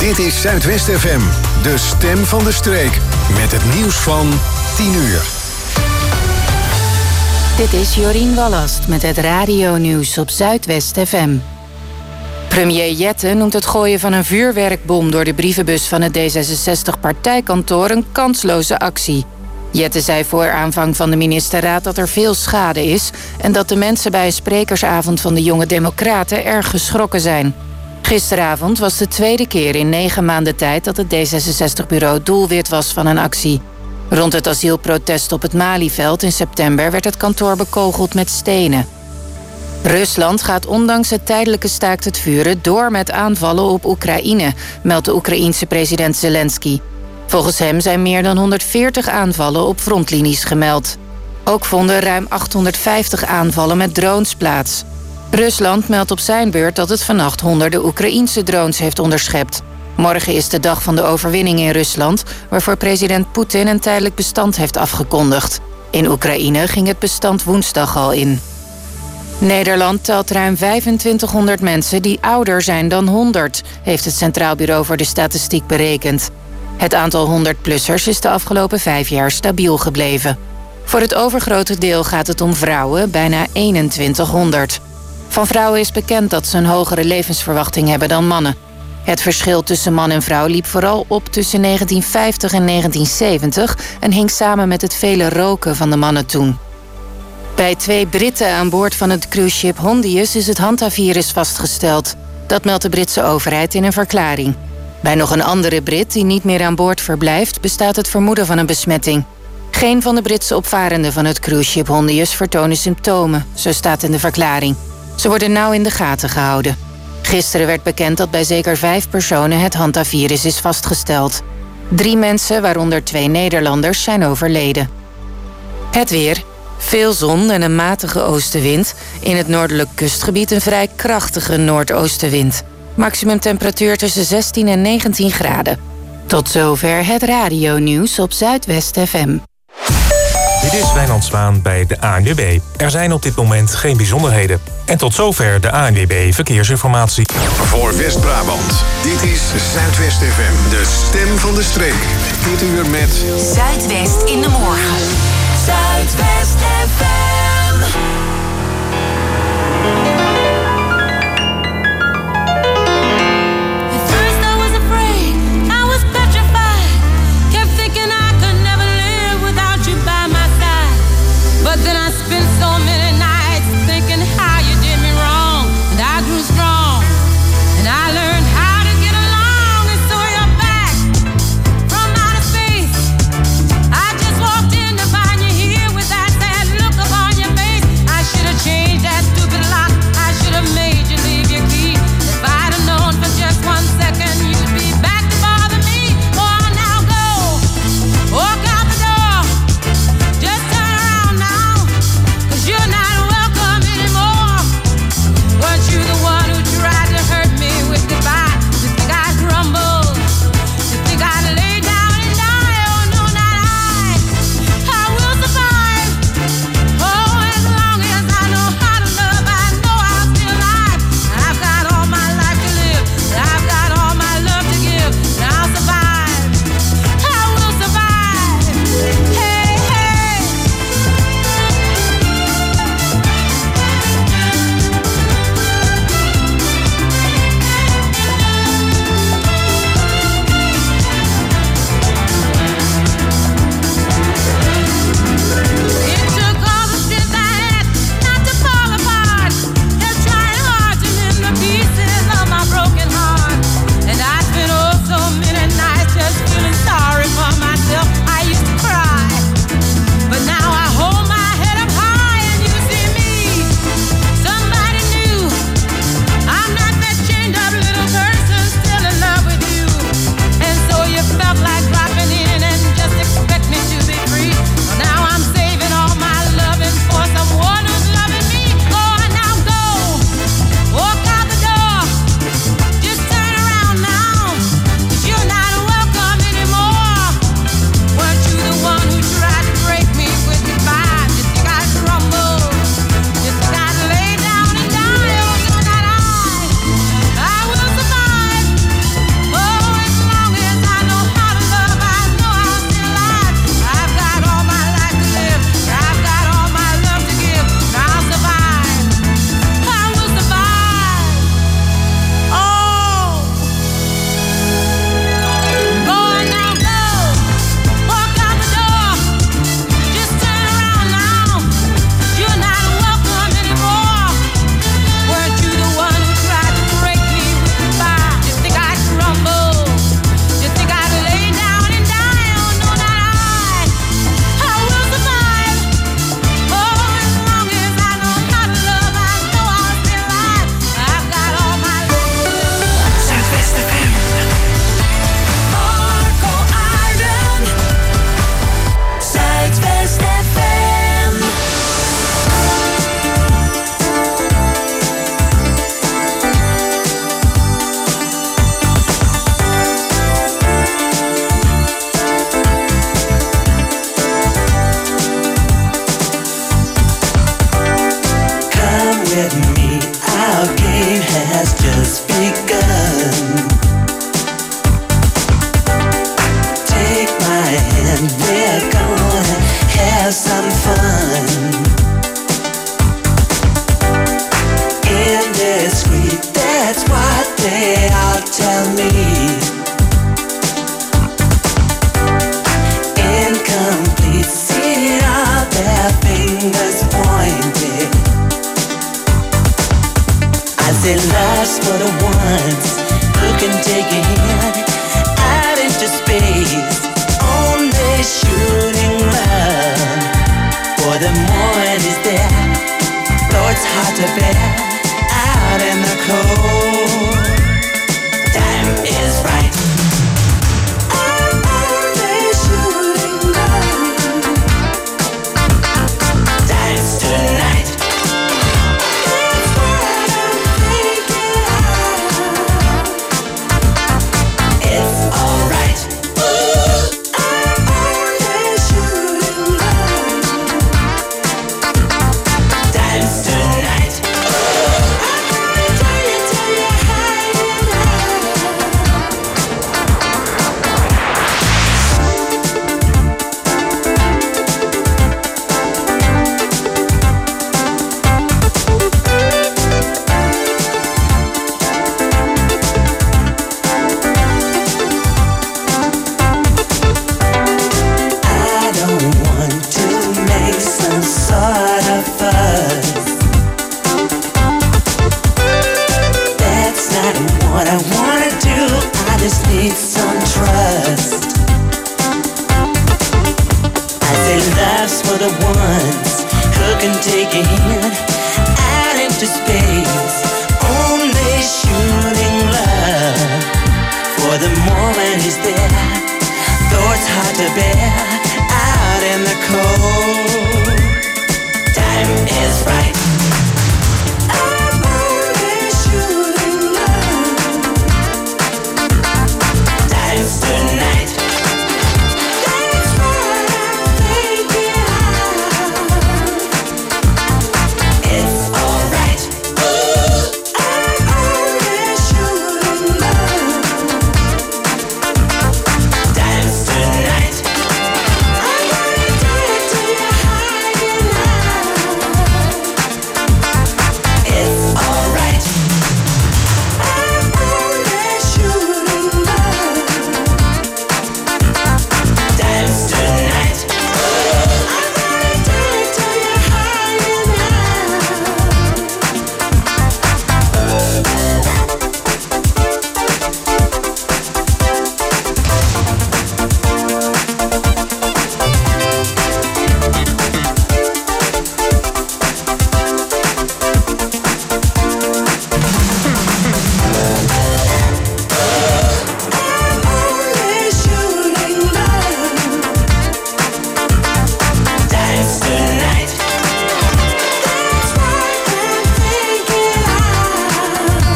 Dit is Zuidwest FM, de stem van de streek. Met het nieuws van 10 uur. Dit is Jorien Wallast met het radio-nieuws op Zuidwest FM. Premier Jette noemt het gooien van een vuurwerkbom door de brievenbus van het D66-partijkantoor een kansloze actie. Jette zei voor aanvang van de ministerraad dat er veel schade is en dat de mensen bij een sprekersavond van de Jonge Democraten erg geschrokken zijn. Gisteravond was de tweede keer in 9 maanden tijd dat het D66-bureau doelwit was van een actie. Rond het asielprotest op het Malieveld in september werd het kantoor bekogeld met stenen. Rusland gaat ondanks het tijdelijke staakt het vuren door met aanvallen op Oekraïne, meldt de Oekraïense president Zelensky. Volgens hem zijn meer dan 140 aanvallen op frontlinies gemeld. Ook vonden ruim 850 aanvallen met drones plaats. Rusland meldt op zijn beurt dat het vannacht honderden Oekraïense drones heeft onderschept. Morgen is de dag van de overwinning in Rusland, waarvoor president Poetin een tijdelijk bestand heeft afgekondigd. In Oekraïne ging het bestand woensdag al in. Nederland telt ruim 2500 mensen die ouder zijn dan 100, heeft het Centraal Bureau voor de Statistiek berekend. Het aantal 100-plussers is de afgelopen 5 jaar stabiel gebleven. Voor het overgrote deel gaat het om vrouwen, bijna 2100. Van vrouwen is bekend dat ze een hogere levensverwachting hebben dan mannen. Het verschil tussen man en vrouw liep vooral op tussen 1950 en 1970... en hing samen met het vele roken van de mannen toen. Bij 2 Britten aan boord van het cruiseschip Hondius is het hantavirus vastgesteld. Dat meldt de Britse overheid in een verklaring. Bij nog een andere Brit die niet meer aan boord verblijft bestaat het vermoeden van een besmetting. Geen van de Britse opvarenden van het cruiseschip Hondius vertonen symptomen, zo staat in de verklaring. Ze worden nauw in de gaten gehouden. Gisteren werd bekend dat bij zeker 5 personen het hantavirus is vastgesteld. 3 mensen, waaronder 2 Nederlanders, zijn overleden. Het weer. Veel zon en een matige oostenwind. In het noordelijk kustgebied een vrij krachtige noordoostenwind. Maximumtemperatuur tussen 16 en 19 graden. Tot zover het radio-nieuws op Zuidwest FM. Dit is Wijnand Zwaan bij de ANWB. Er zijn op dit moment geen bijzonderheden. En tot zover de ANWB Verkeersinformatie. Voor West-Brabant, dit is Zuidwest FM, de stem van de streek. Dit uur met Zuidwest in de morgen. Zuidwest FM. At first I was afraid, I was petrified. Kept thinking I could never live without you by my side. But then I spent so many nights thinking how you did me wrong. And I grew strong, and I learned how to get along. And so you're back from outer space. I just walked in to find you here with that sad look upon your face. I said love's for the ones who can take a hint out into space. Only shooting love for the morning is there. Though it's hard to bear out in the cold. Time is right. I'm only shooting love. Time's tonight. That's what I'm thinking of. It's alright. I'm only shooting love. Time's tonight. I'm gonna tell you how you I don't want to make some sort of fuss. That's not what I wanna do. I just need some trust. I say love's for the ones who can take a hint out into space. Only shooting love for the moment is there. Though it's hard to bear out in the cold. Time is right. I'm only shooting love. Time's tonight. That's what I'm thinking of. It's alright. I'm only shooting love. Time's tonight. I'm gonna do it to you how you love. It's alright. I'm only shooting love. Time's tonight. I'm gonna do it to you how you I'm only shooting love. Time's tonight. That's what I'm thinking of.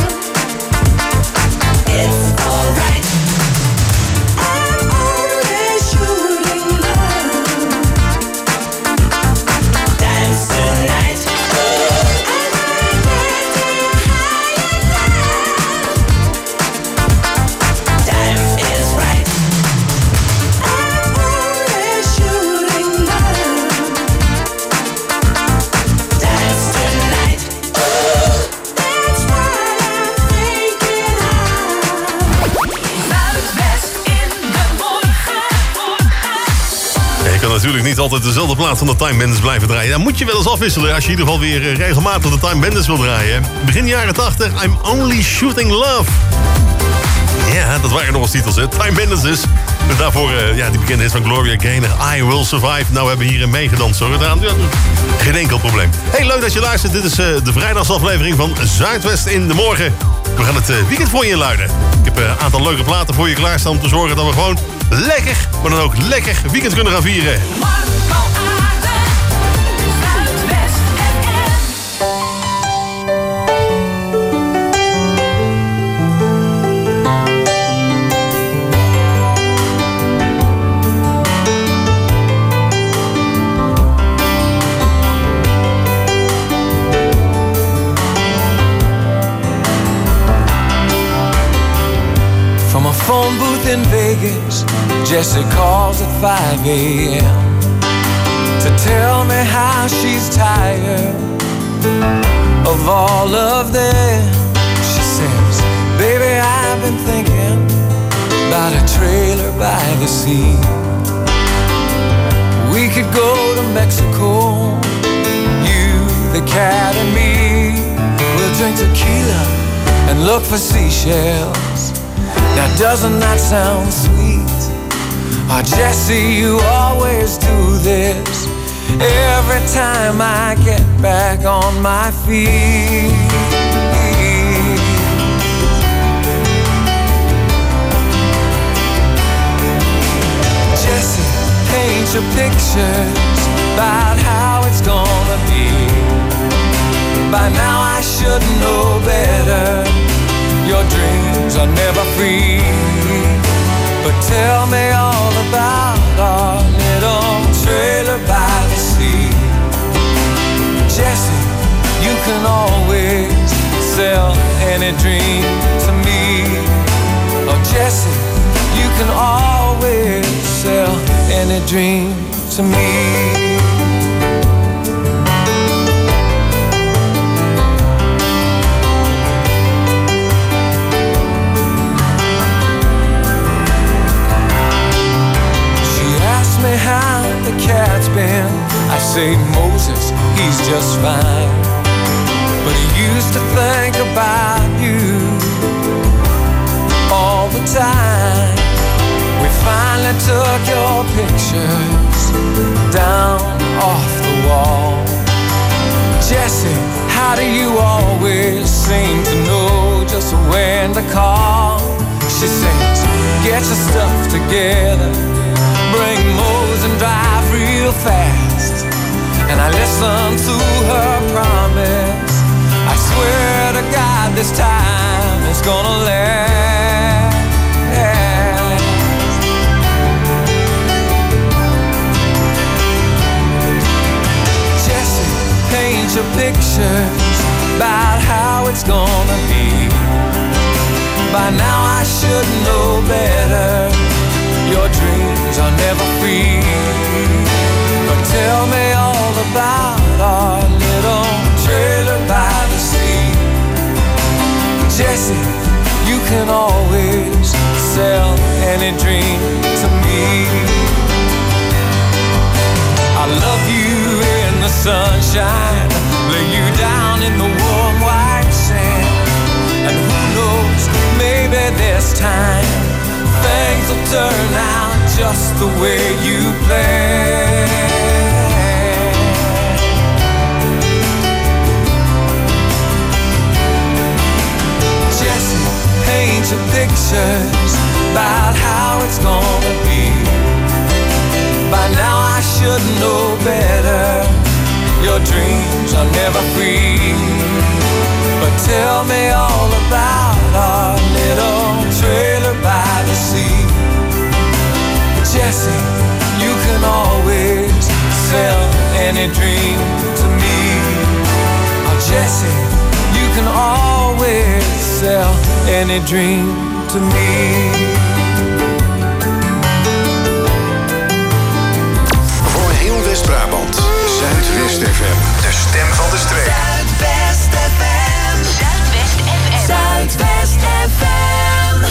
It's alright. I'm only shooting love. Time's tonight. I'm gonna get to you how you love. Time is right. I'm only shooting love. Time's tonight. That's what I'm thinking of. Zuidwest in de morgen. Ja, je kan natuurlijk niet altijd dezelfde plaat van de Time Bandits blijven draaien. Dan moet je wel eens afwisselen als je in ieder geval weer regelmatig de Time Bandits wil draaien. Begin jaren 80, I'm Only Shooting Love. Ja, dat waren nog eens titels, hè. Time Bandits dus. En daarvoor die bekende hit van Gloria Gaynor, I Will Survive. Nou, we hebben hier meegedanst, hoor. Geen enkel probleem. Hey, leuk dat je luistert. Dit is de vrijdagsaflevering van Zuidwest in de morgen. We gaan het weekend voor je inluiden. Ik heb een aantal leuke platen voor je klaarstaan om te zorgen dat we gewoon lekker, maar dan ook lekker weekend kunnen gaan vieren. Marco Aarden. Zuidwest FM. From a phone booth in Vegas, Jessie calls at 5 a.m. to tell me how she's tired of all of them. She says, baby, I've been thinking about a trailer by the sea. We could go to Mexico, you, the cat, and me. We'll drink tequila and look for seashells. Now doesn't that sound sweet? Oh, Jesse, you always do this every time I get back on my feet. Jesse, paint your pictures about how it's gonna be. By now I should know better. Your dreams are never free. But tell me all about our little trailer by the sea. Jesse, you can always sell any dream to me. Oh Jesse, you can always sell any dream to me. Me how the cat's been. I say Moses, he's just fine, but he used to think about you all the time. We finally took your pictures down off the wall. Jesse, how do you always seem to know just when to call? She says, get your stuff together, bring Mose and drive real fast. And I listen to her promise. I swear to God this time it's gonna last. Jesse, paint your pictures about how it's gonna be. By now I should know better. Your dreams are never free. But tell me all about our little trailer by the sea. Jesse, you can always sell any dream to me. I love you in the sunshine, lay you down in the warm white sand. And who knows, maybe this time things will turn out just the way you planned. Jesse, paint your pictures about how it's gonna be. By now I should know better. Your dreams are never free. But tell me all about our little trailer by the sea. Jesse, you can always sell any dream to me. Oh Jesse, you can always sell any dream to me. Voor heel West-Brabant, Zuidwest FM, de stem van de streek. Zuidwest FM. Zuidwest FM. Zuidwest FM.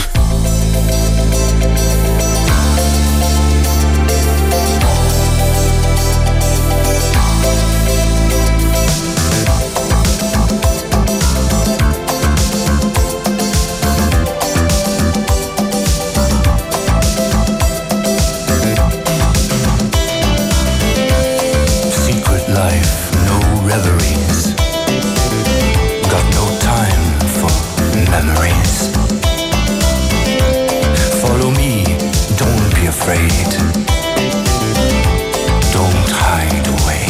Secret life, no reveries. Got no time for memories. Follow me, don't be afraid. Don't hide away.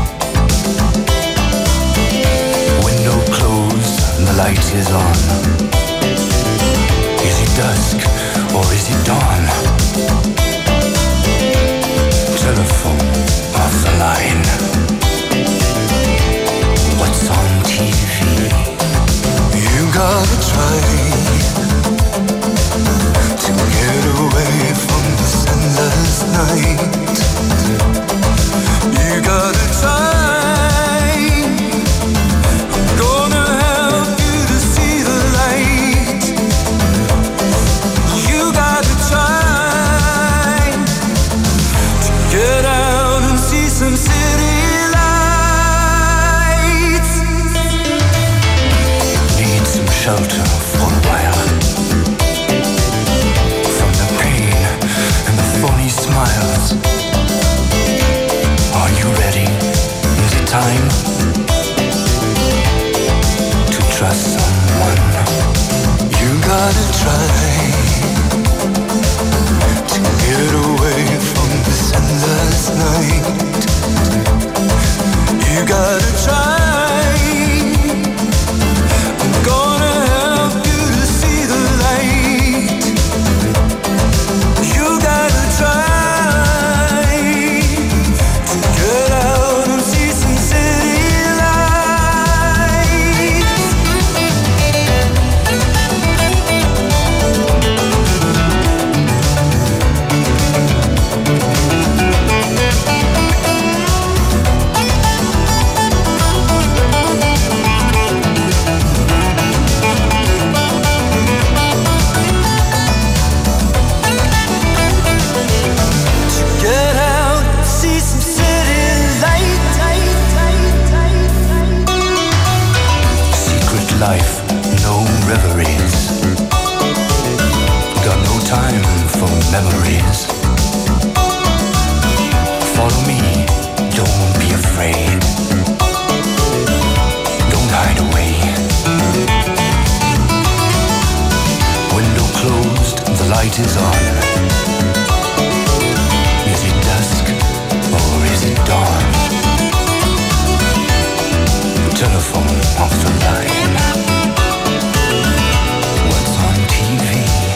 Window closed, the light is on. Is it dusk or is it dawn? Telephone off the line. What's on TV? You gotta try to get away from this endless night. You gotta try. I'm gonna help you to see the light. You gotta try to get out and see some city lights. Need some shelter for a while from the pain and the phony smiles. Are you ready? Is it time to trust someone? You gotta try to get away from this endless night. You gotta try. I'm gonna help you to see the light. You gotta try to get out and see some city lights. Get out, see some city lights. Secret life, no reveries. Got no time for memories. Follow me, don't be afraid. Don't hide away. Window closed, the light is on. Is it dusk or is it dawn? Telephone off the line. What's on TV?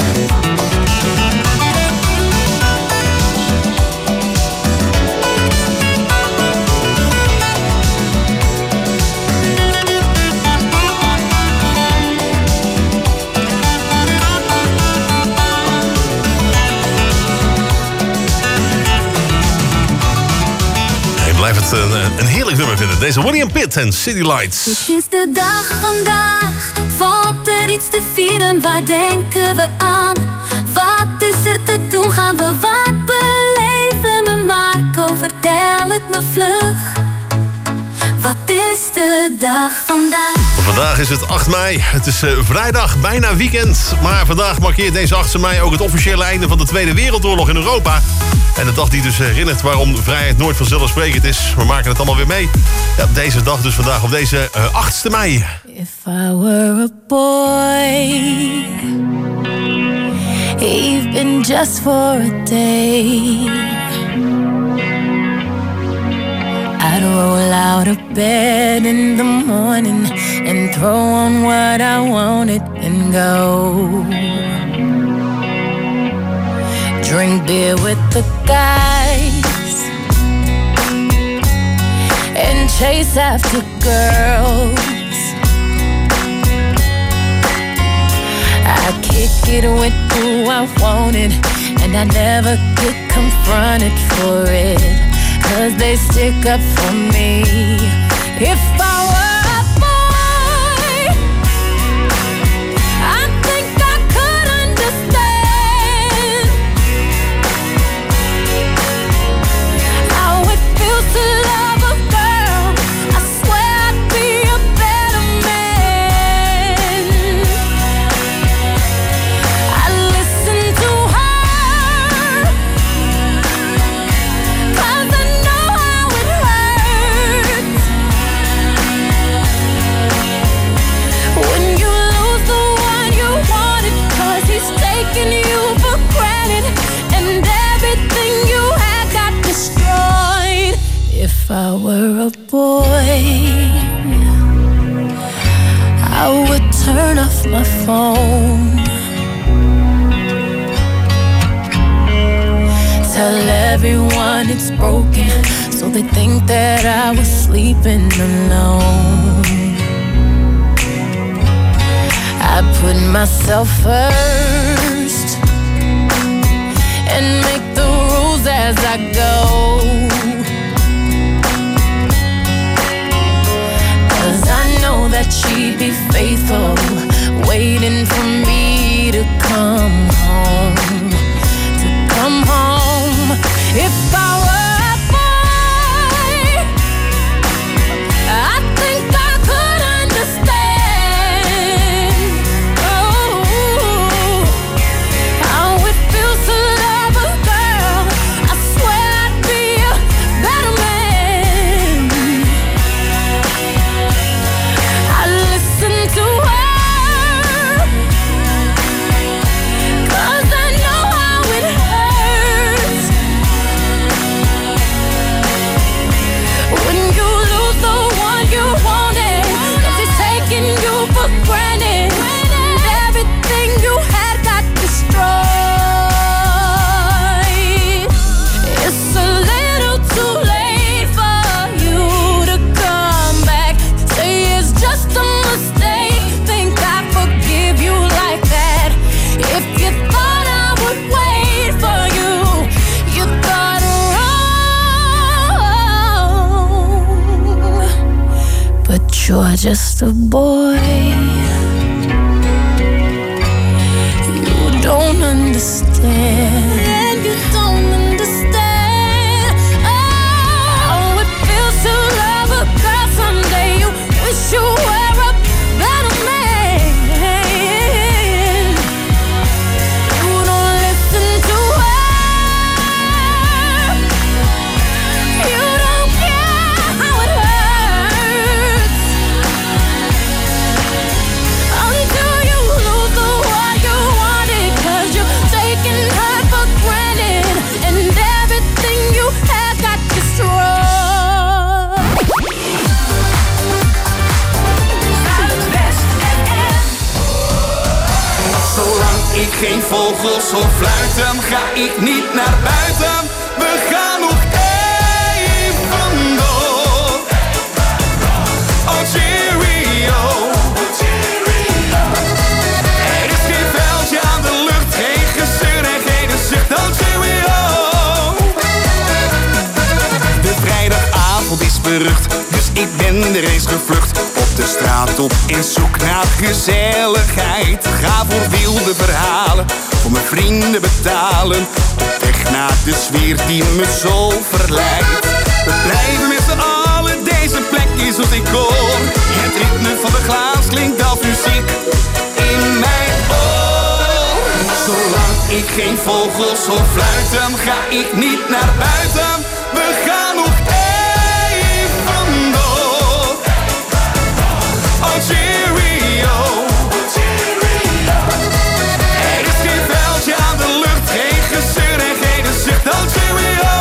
Ik blijf het een heerlijk nummer vinden. Deze William Pitt en City Lights. Het is de dag vandaag, valt er iets te vieren, waar denken we aan? Wat is er te doen, gaan we wat beleven? Me Marco, vertel het me vlug. Wat is de dag vandaag? Vandaag is het 8 mei. Het is vrijdag, bijna weekend. Maar vandaag markeert deze 8 mei ook het officiële einde van de Tweede Wereldoorlog in Europa. En de dag die dus herinnert waarom vrijheid nooit vanzelfsprekend is. We maken het allemaal weer mee. Ja, deze dag dus vandaag op deze 8 mei. If I were a boy, even just for a day, I'd roll out of bed in the morning and throw on what I wanted and go. Drink beer with the guys and chase after girls. I kick it with who I wanted, and I never get confronted for it, 'cause they stick up for me. If I were a boy, I think I could understand how it feels to love a girl. I swear I'd be a better man. I listen to her, 'cause I know how it hurts when you lose the one you wanted, 'cause he's taking you for granted and everything you had got destroyed. If I were a boy, I would turn off my phone, tell everyone it's broken, so they think that I was sleeping alone. I put myself first and make the rules as I go, 'cause I know that she'd be faithful, waiting for me to come home, to come home. If I were a boy, I think I could understand are just a boy. You don't understand. And you don't understand. Oh, it feels to love a girl someday. You wish you were a better man. You don't listen to her. You don't care how it hurts until you lose the one you wanted. 'Cause you're taking her for granted, and everything you had got destroyed. Zolang ik geen vogels hoor fluiten, ga ik niet naar buiten. We gaan nog even door. Oh cheerio. Er is geen vuiltje aan de lucht, geen gezeur en geen zucht. Oh cheerio. De vrijdagavond is berucht, dus ik ben er eens gevlucht. Op de straat op in zoek naar gezelligheid. Ga voor wilde verhalen, voor mijn vrienden betalen. Op weg naar de sfeer die me zo verleidt. We blijven met z'n allen, deze plek is ons decor. Het ritme van de glaas klinkt als muziek in mijn oor. Zolang ik geen vogels hoor fluiten, ga ik niet naar buiten. We gaan nog even door. Oh cheerio. Er is geen vuiltje aan de lucht, geen gezeur en geen zucht. Oh cheerio.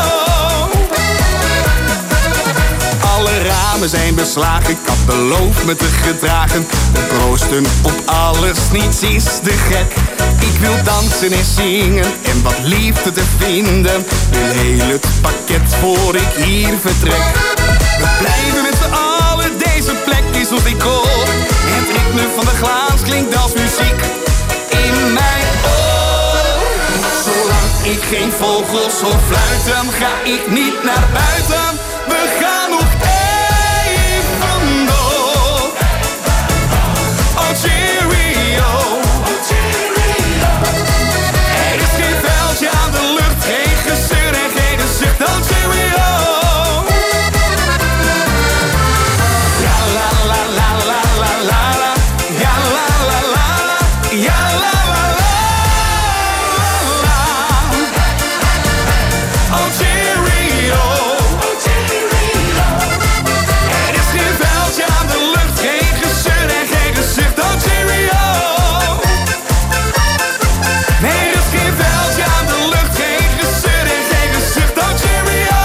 Alle ramen zijn beslagen, ik had beloofd me te gedragen. We proosten op alles, niets is te gek. Ik wil dansen en zingen en wat liefde te vinden. Wil heel het pakket voor ik hier vertrek. We blijven met z'n allen, deze plek is ons decor. Het ritme van de glaas klinkt als muziek in mijn oor. Zolang ik geen vogels hoor fluiten, ga ik niet naar buiten. We gaan nog even door. Oh cheerio. Er is geen vuiltje aan de lucht, geen gezeur en geen zucht. Oh cheerio. Ja la la la la la la la. Ja la la la la. Ja la la la la. Oh cheerio. Er is geen vuiltje aan de lucht, geen gezeur en geen gezicht. Oh cheerio. Nee, er is geen vuiltje aan de lucht, geen gezeur en geen gezicht. Oh cheerio.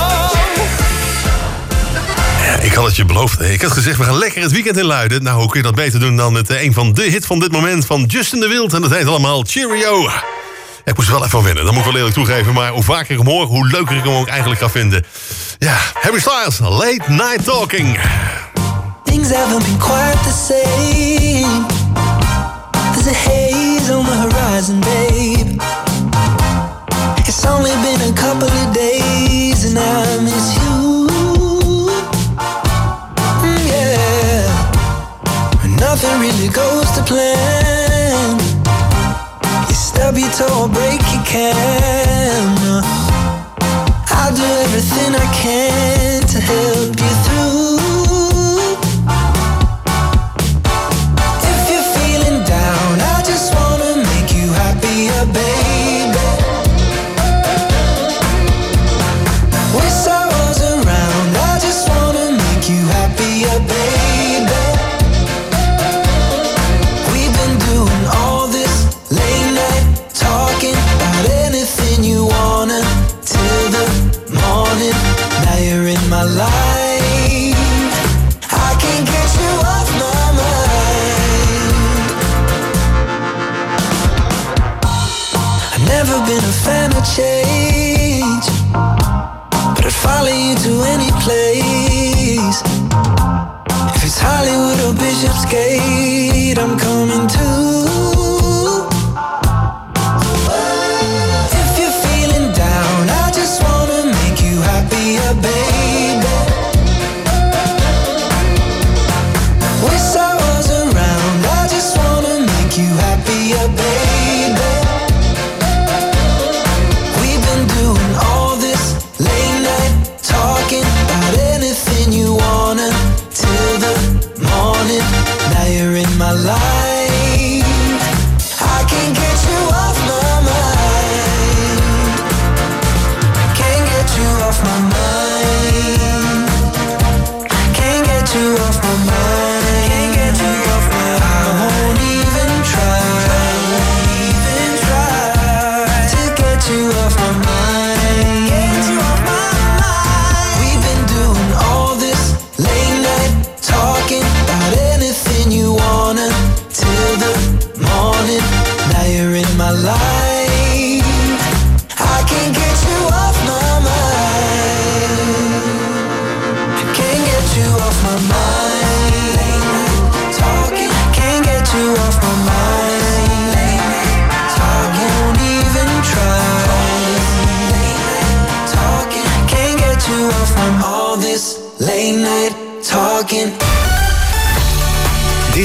Ja, ik had het je beloofd. Ik had gezegd, we gaan lekker het weekend in luiden. Nou, hoe kun je dat beter doen dan met een van de hits van dit moment van Justin de Wild. En dat heet allemaal Cheerio. Ik moest er wel even van winnen, dat moet ik wel eerlijk toegeven. Maar hoe vaker ik hem hoor, hoe leuker ik hem ook eigenlijk ga vinden. Ja, Harry Styles, Late Night Talking. Things haven't been quite the same. There's a haze on the horizon, babe. It's only been a couple of days and I miss you. Yeah. Nothing really goes to plan. You stub your toe or break your can. I'll do everything I can to help you through. If you're feeling down, I just wanna make you happier, baby. Wish I was around, I just wanna make you happier, baby. We've been doing all this late night talking about anything you wanna till the morning. Now you're in my life, I can't get you off my mind. I've never been a fan of change, but I'd follow you to any place. If it's Hollywood or Bishopsgate, I'm coming too. If you're feeling down, I just wanna make you happier, baby.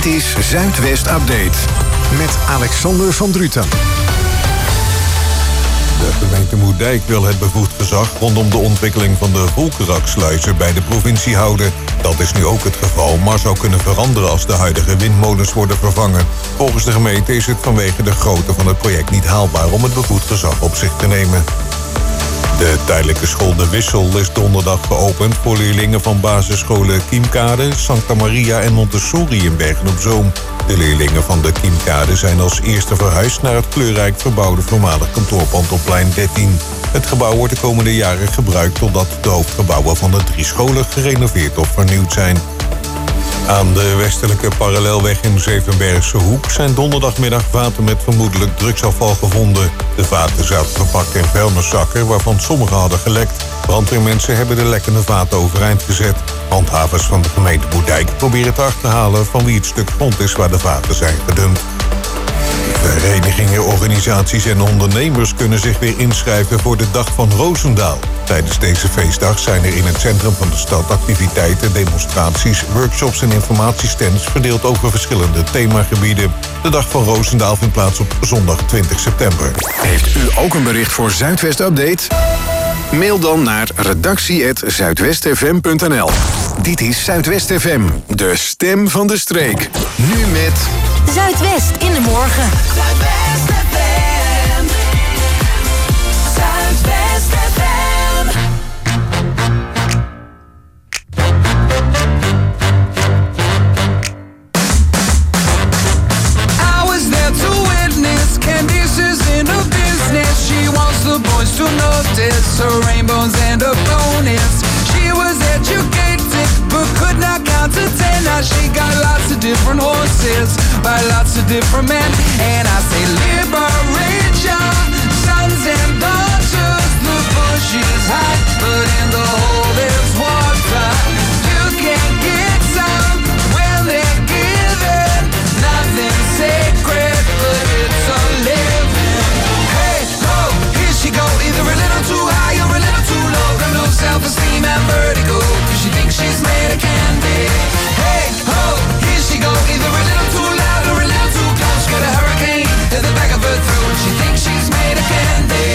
Dit is Zuidwest Update met Alexander van Druten. De gemeente Moerdijk wil het bevoegd gezag rondom de ontwikkeling van de Volkerak-sluizen bij de provincie houden. Dat is nu ook het geval, maar zou kunnen veranderen als de huidige windmolens worden vervangen. Volgens de gemeente is het vanwege de grootte van het project niet haalbaar om het bevoegd gezag op zich te nemen. De tijdelijke school De Wissel is donderdag geopend voor leerlingen van basisscholen Kiemkade, Santa Maria en Montessori in Bergen-op-Zoom. De leerlingen van de Kiemkade zijn als eerste verhuisd naar het kleurrijk verbouwde voormalig kantoorpand op Plein 13. Het gebouw wordt de komende jaren gebruikt totdat de hoofdgebouwen van de 3 scholen gerenoveerd of vernieuwd zijn. Aan de westelijke parallelweg in Zevenbergse Hoek zijn donderdagmiddag vaten met vermoedelijk drugsafval gevonden. De vaten zaten verpakt in vuilniszakken waarvan sommige hadden gelekt. Brandweermensen hebben de lekkende vaten overeind gezet. Handhavers van de gemeente Moerdijk proberen te achterhalen van wie het stuk grond is waar de vaten zijn gedumpt. Verenigingen, organisaties en ondernemers kunnen zich weer inschrijven voor de Dag van Roosendaal. Tijdens deze feestdag zijn er in het centrum van de stad activiteiten, demonstraties, workshops en informatiestands verdeeld over verschillende themagebieden. De Dag van Roosendaal vindt plaats op zondag 20 september. Heeft u ook een bericht voor Zuidwest Update? Mail dan naar redactie@zuidwestfm.nl. Dit is Zuidwest FM, de stem van de streek. Nu met Zuidwest in de morgen. Zuidwest FM. Zuidwest FM. I was there to witness Candice's in her business. She wants the boys to notice her rainbows and her bonus. She was educated but could not count to 10. Now she got lots of different horses by lots of different men. And I say liberate your sons and daughters. The bush is high, but in the hole there's water. You can get some when they're given. Nothing sacred, but it's a living. Hey, ho, here she go. Either a little too high or a little too low. Got no self-esteem and vertigo, 'cause she thinks she's made of candy. Hey, ho, here she go. Either a little too loud or a little too close. Got a hurricane in the back of her throat. She thinks she's made of candy.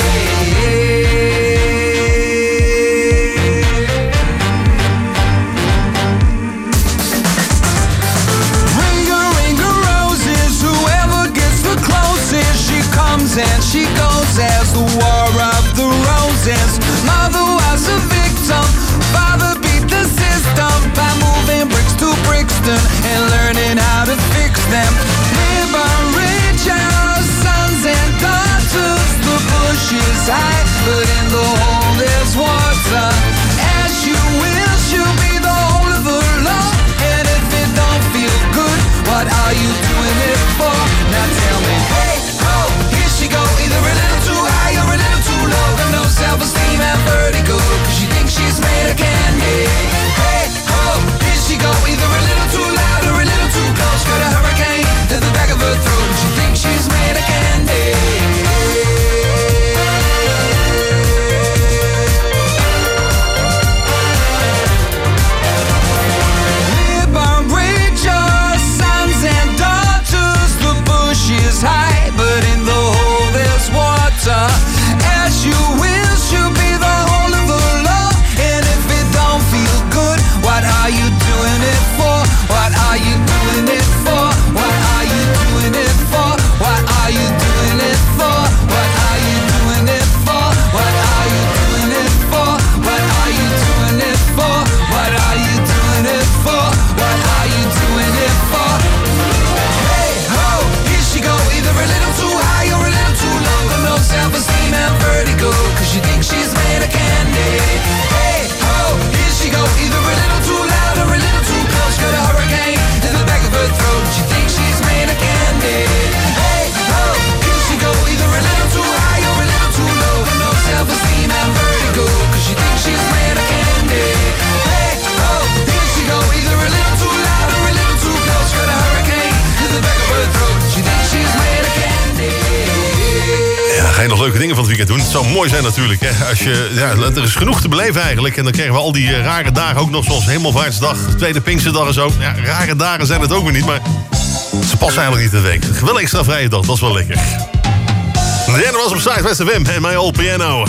Ringer, ringer, roses. Whoever gets the closest, she comes and she goes as the war of the roses. Mother was a victim, father beat the system by moving bricks to Brixton and learning how to fix them. Liberate your sons and daughters. The bush is high, but in the hole there's water. As you will, she'll be the whole of the law. And if it don't feel good, what are you doing it for? Now tell me, hey, ho, here she go. Either a little too high or a little too low. Got no self-esteem and vertigo, 'cause she thinks she's made of candy. Hey, ho, here she go. Either a little too loud or a little too close. Got a hurricane in the back of her throat. She thinks she's made of candy. Liberate your sons and daughters. The bush is high, but in the hole there's water. As you will, she'll be the whole of the law. And if it don't feel good, what are you doing it for? What are you doing it for? What are you doing it for? What are you doing it for? What are you doing it for? What are you doing it for? What are you doing it for? What are you doing it for? What are you doing it for? Hey, ho, here she go. Either a little too high or a little too low. Got no self-esteem and vertigo, 'cause she thinks she's made of candy. Hey, ho, here she go. Either a little too loud or a little too close. Got a hurricane in the back of her throat. She thinks she's made of candy. Hey, ho, here she go. Either a little too high or a little too low. Got no self-esteem and vertigo, 'cause she thinks she's made of candy. Hey, ho, here she go. Either a little too loud or a little too close. Got a hurricane in the back of her throat. She thinks she's made of candy. Ja, ga je nog leuke dingen van het weekend doen? Het zou mooi zijn natuurlijk. Hè? Als je, ja, er is genoeg te beleven eigenlijk. En dan krijgen we al die rare dagen ook nog, zoals Hemelvaartsdag, Tweede Pinksterdag en zo. Ja, rare dagen zijn het ook weer niet, maar Ze passen eigenlijk niet in de week. Wel extra vrije dag, dat is wel lekker. De derde was op Zuidwest FM en My Old Piano.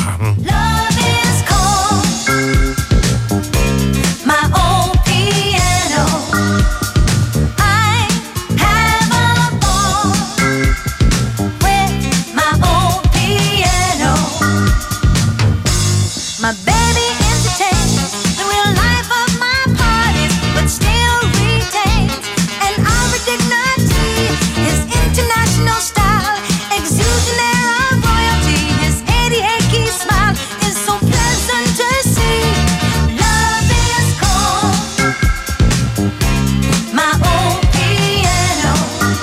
My baby entertains the real life of my parties, but still retains an Albert dignity. His international style exudes an air of royalty. His 88 key smile is so pleasant to see. Love is cold, my old piano.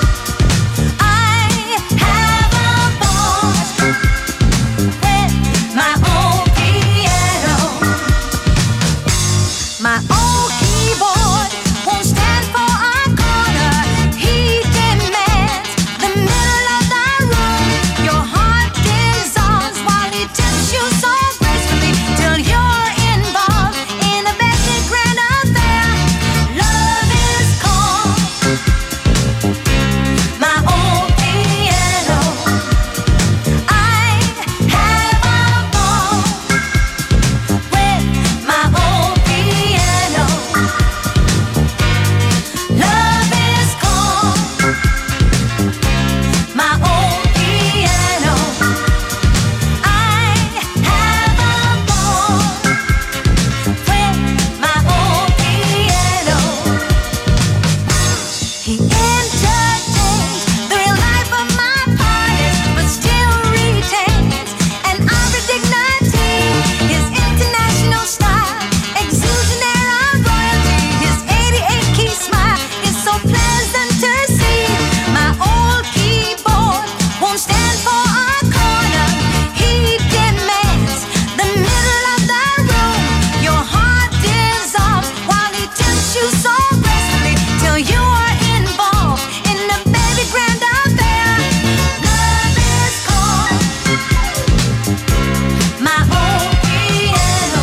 I have a ball with my old my old keyboard won't stand for a corner. He demands the middle of the room. Your heart dissolves while he tips you so gracefully till you're involved in a very grand affair. Love is cold, my old piano. I have a ball with my old piano. Love is cold, my old piano. I have a ball with my old piano. He entertains the real life of my parties, but still retains an Irish dignity. His international style exudes an air of royalty. His 88 key smile is so pleasant to see. My old keyboard won't stand for a corner. He demands the middle of the room. Your heart dissolves while he tips you so gracefully till you are involved in a baby grand affair. Love is cold, my old piano.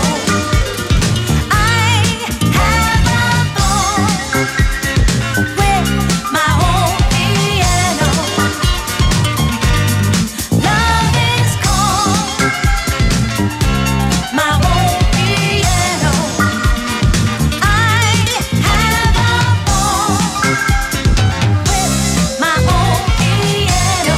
I have a ball with my old piano. Love is cold, my old piano. I have a ball with my old piano.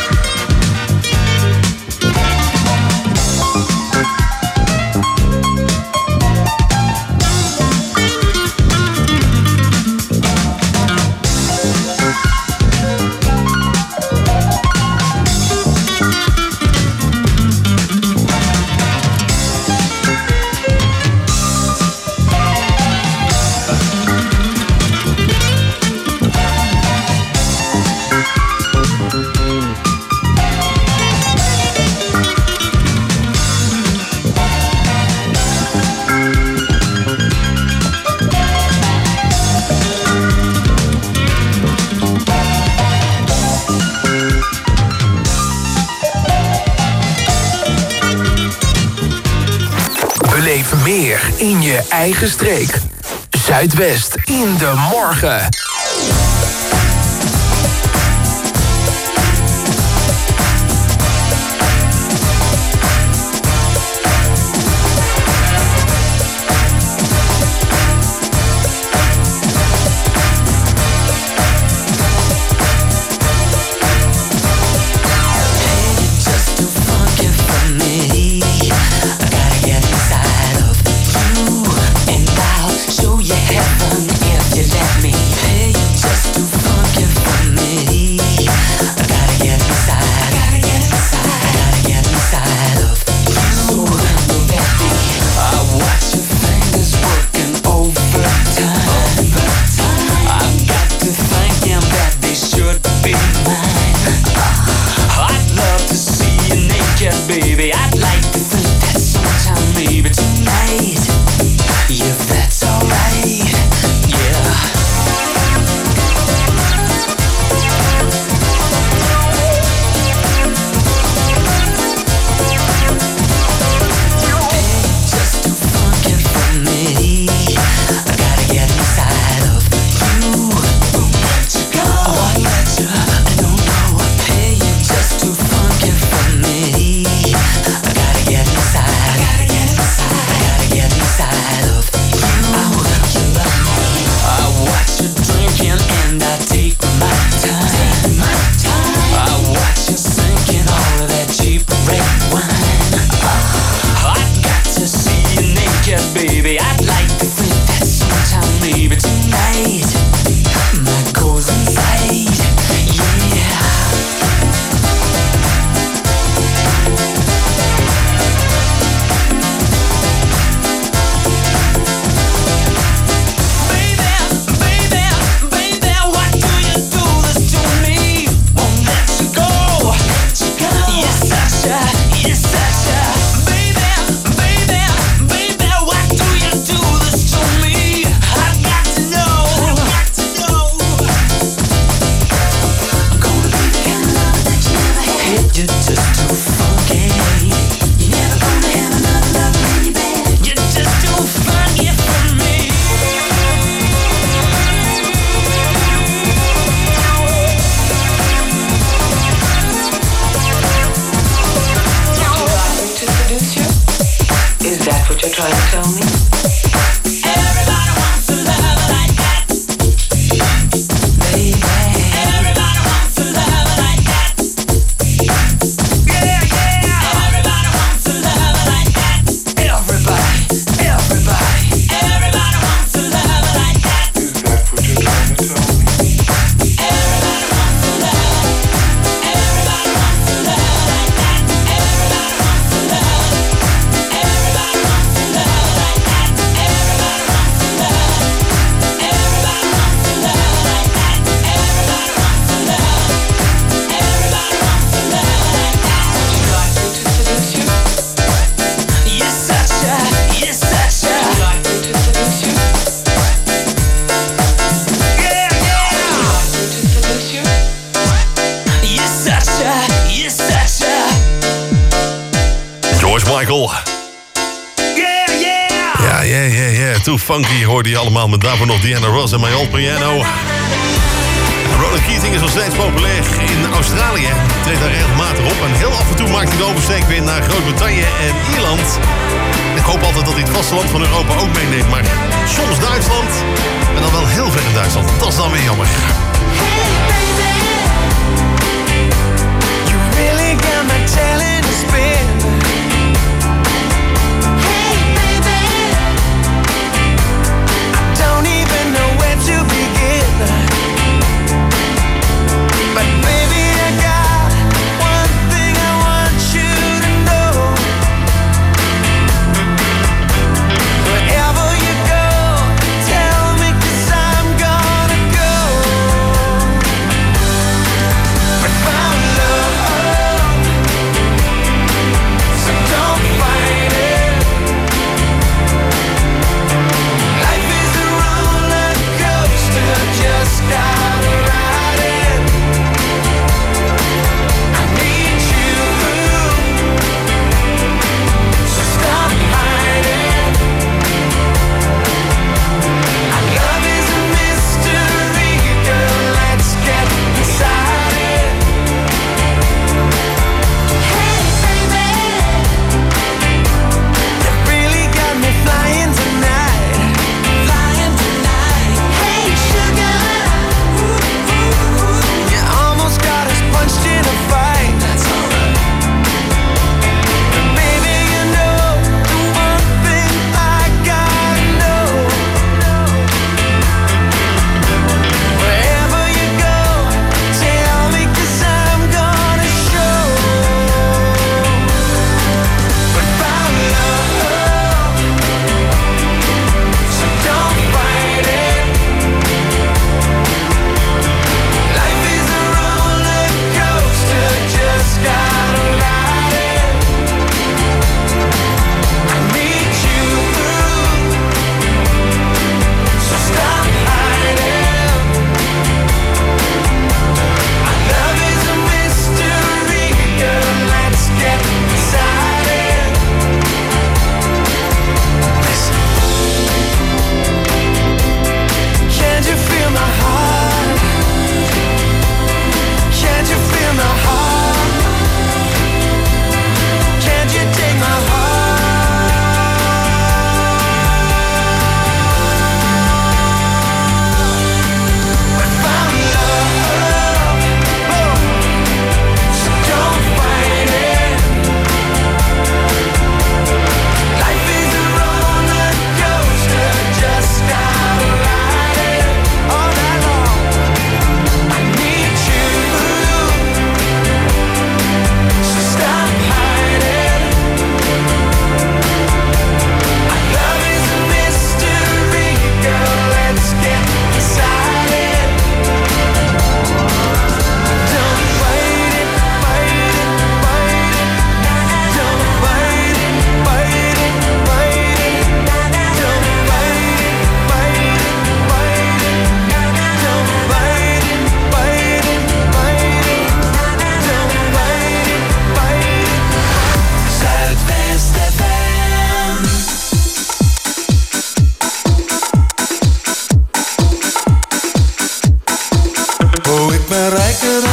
Beleef meer in je eigen streek. Zuidwest in de morgen. Show you heaven if you let me. Hey. You're just too funky. You're never gonna have another love, baby. You're just too funky for me. Is that what you're trying to tell me? Everybody wants a love like that, baby. Everybody wants a love like that. Yeah, yeah. Everybody wants a love like that. Everybody, everybody. Everybody wants a love like that. Is that what you're trying to tell me? Everybody wants a love. Everybody wants a love like that. Everybody wants a love. Everybody wants a love like that. Everybody wants a love. Everybody wants a love like that. Everybody wants a love. Everybody wants a love like that. Would you like me to seduce you? You're such a. Would you like me to seduce you? Yeah, yeah. Would you like me to seduce you? You're such a. George Michael. Yeah, yeah. Ja. Too funky hoorde je allemaal met daarvoor nog Diana Ross en My Old Piano. Ronan Keating is nog steeds populair in Australië. Treedt daar regelmatig op en heel af en toe maakt hij de oversteek weer naar Groot-Brittannië en Ierland. Ik hoop altijd dat hij het vasteland van Europa ook meeneemt, maar soms Duitsland en dan wel heel ver in Duitsland. Dat is dan weer jammer. You really got my talent to spin. Hey, baby. I don't even know where to begin. But baby, I got one thing I want you to know. Wherever you go, tell me 'cause I'm gonna go.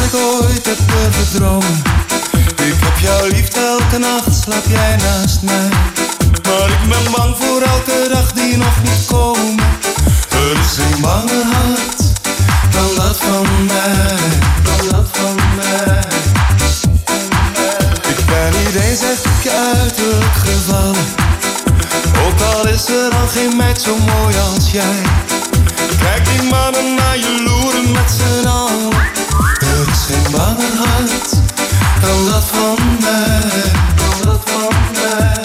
ik ooit heb durven dromen. Ik heb jou lief, elke nacht slaap jij naast mij. Maar ik ben bang voor elke dag die nog niet komt. Er is geen banger hart dan dat van mij, dan dat van mij. Ik ben niet eens echt op je uiterlijk gevallen. Ook al is er al geen meid zo mooi als jij. Kijk die mannen naar je loeren met z'n allen. Er is geen banger hart dan dat van mij, dan dat van mij.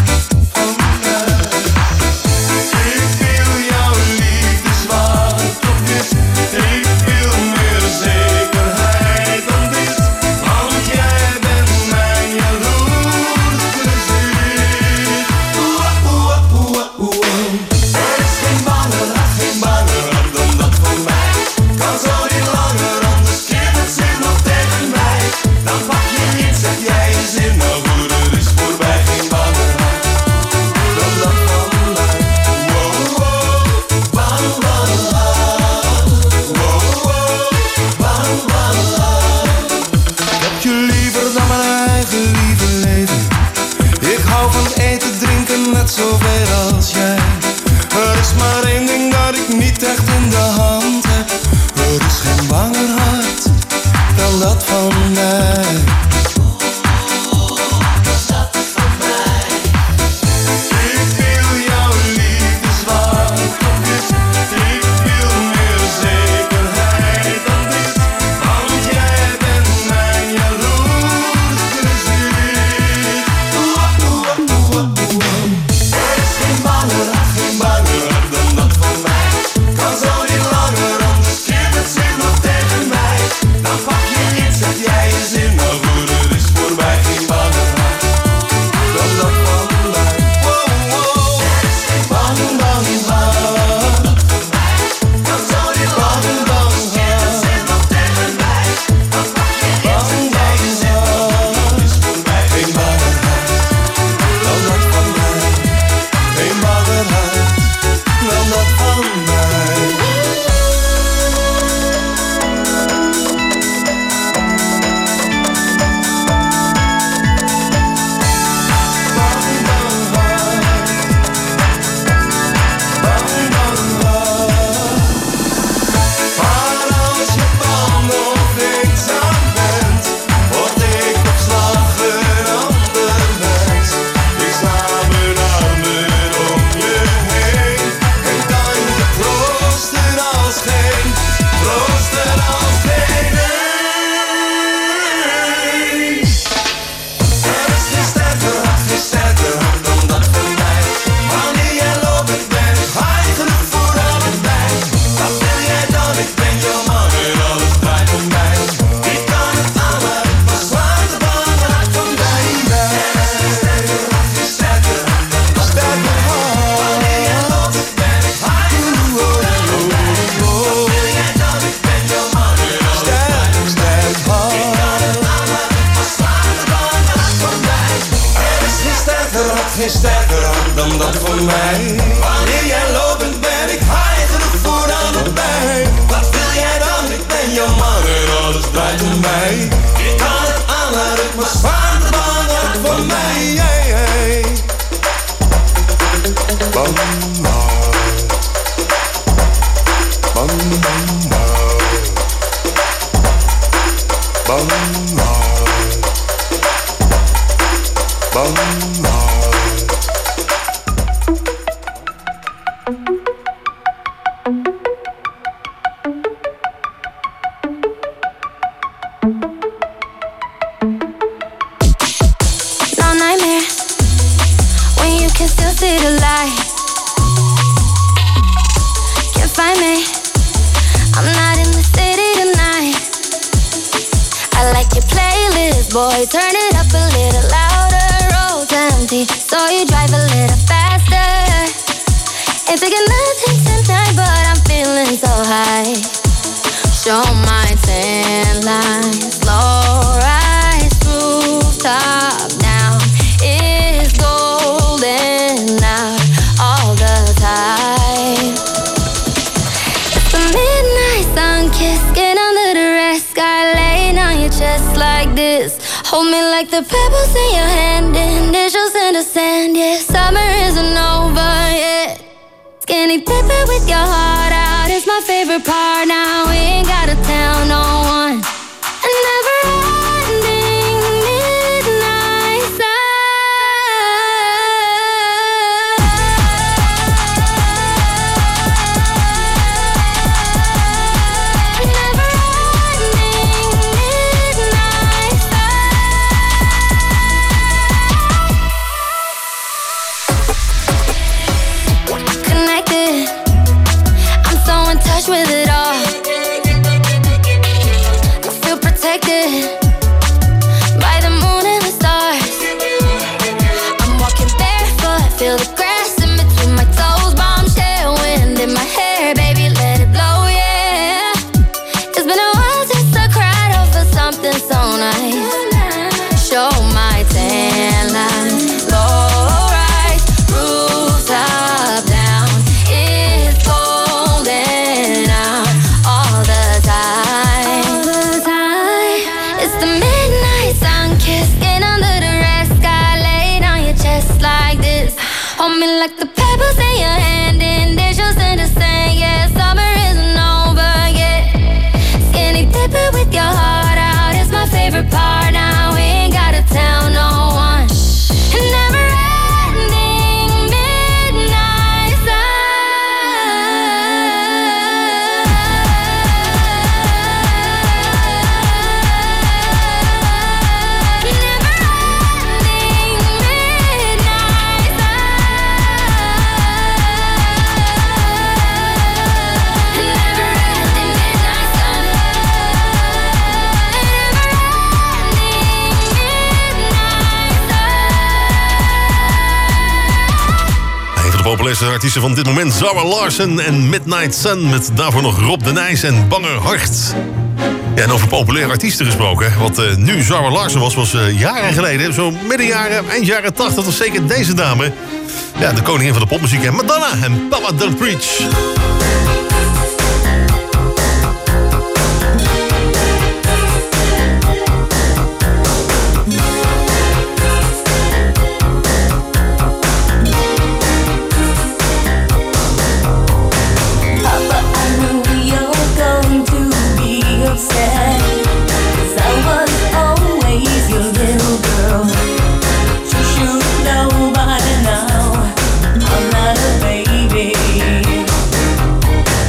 Zoveel als jij. Er is maar één ding dat ik niet echt in de hand heb. Er is geen banger hart dan dat van mij. Boy, turn it up a little louder. Road's empty, so you drive a little faster. Ain't taking nothing tonight, but I'm feeling so high. Show my tan line, slow rise, rooftop now is golden out all the time. It's the midnight sun kiss, get under the red sky late. your chest like this. Hold me like the pebbles in your hand, initials in the sand. Yeah, summer isn't over yet. Skinny dipping with your heart out is my favorite part. Now we ain't gotta tell no one. And never-ending midnight connected. I'm so in touch with it all. I feel protected by the moon and the stars. I'm walking barefoot, feel the grass in between my toes. Bombshell wind in my hair, baby, let it blow, yeah. It's been a while since I cried over something so nice. Show my tan lines, low rise, rooftop down. It's golden out all the time. It's the midnight sun kiss, skin under the red sky, laid on your chest like this. Hold me like the pebbles in your hand, initials in the sand. Yeah, summer isn't over yet. Skinny dipping with your heart out is my favorite part. Now we ain't gotta tell no one. And never-ending midnight Een van de populairste artiesten van dit moment, Zara Larsson en Midnight Sun. Met daarvoor nog Rob de Nijs en Banger Hart. Ja, en over populaire artiesten gesproken. Wat nu Zara Larsson was jaren geleden. Zo midden jaren, eind jaren 80. Dat was zeker deze dame. Ja, de koningin van de popmuziek. En Madonna en Papa Don't Preach. Papa, I know you're going to be upset, 'cause I was always your little girl. You should know by now I'm not a baby.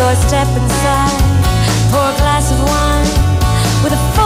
So I step inside, pour a glass of wine with a